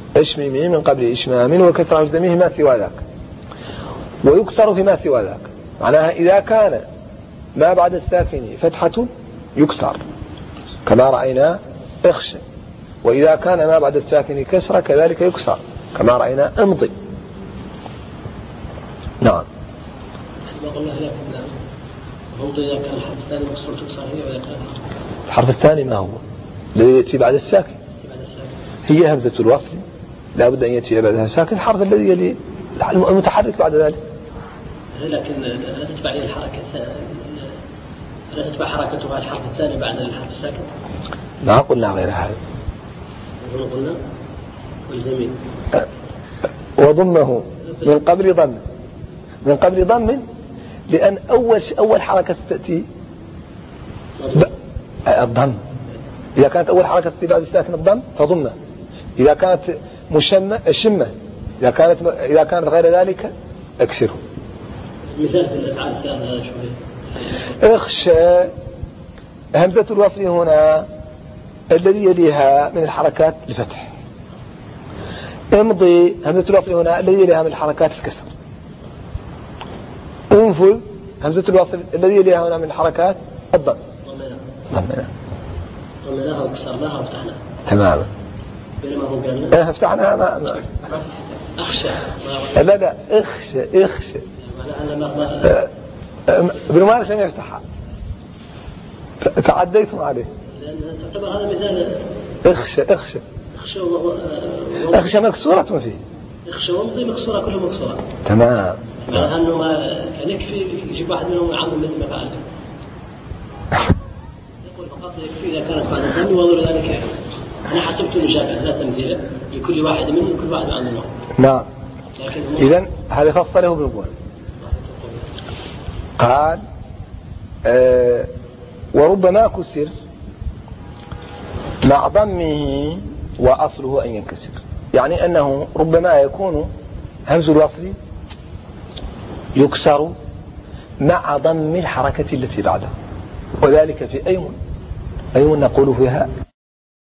أشممي من قبل إشمام وكسره الزميه ما سوى ذاك، ويكسر فيما سوى ذاك. معناها إذا كان ما بعد الساكن فتحة يكسر كما رأينا اخشى، وإذا كان ما بعد الساكن كسرة كذلك يكسر كما رأينا امضي. نعم. الحرف الثاني ما هو؟ الذي يأتي بعد الساكن هي همزة الوصل، لا بد أن يأتي بعدها ساكن. الحرف الذي يلي المتحرك بعد ذلك. لكن لا تتبع الحركة، لا تتبع حركتها الحرف الثاني بعد الحرف الساكن. ما قلنا غير هذا. قلنا والجميل وضمه من قبل ضم، من قبل ضم، لأن أول حركة تأتي الضم. إذا كانت أول حركة تأتي بعد الساكن الضم فضمه، إذا كانت مشمة الشمة، إذا كانت غير ذلك اكسره. مثال في الأفعال الثانية شوي. اخشى همزة الوصل هنا الذي يليها من الحركات الفتح. امضي همزة الوصل هنا الذي يليها من الحركات الكسر. انفذ همزة الوصل الذي يليها هنا من الحركات الضم. ضمناها وكسرناها وفتحناها. تماما. بينما هو قال فتحناها ما اخشى. لا اخشى ابن مالك لم يفتحها، تعديتم عليه. لأن تعتبر هذا مثال. اخشى مكسورة ما فيه. اخشى وامضي مكسورة كلها مكسورة. تمام. معناها انه كان يكفي يجيب واحد منهم يعمل مثل ما فعل. يقول فقط يكفي اذا كانت بعد الضم وغير ذلك. انا حسبت الإجابة لا تمثيل لكل واحد منهم، كل واحد عنده نوع. نعم. إذن هذا فصله ابن قول. قال وربما كسر مع ضمه وأصله أن ينكسر، يعني أنه ربما يكون همز الوصل يكسر مع ضم الحركة التي بعده، وذلك في أيمن نقول فيها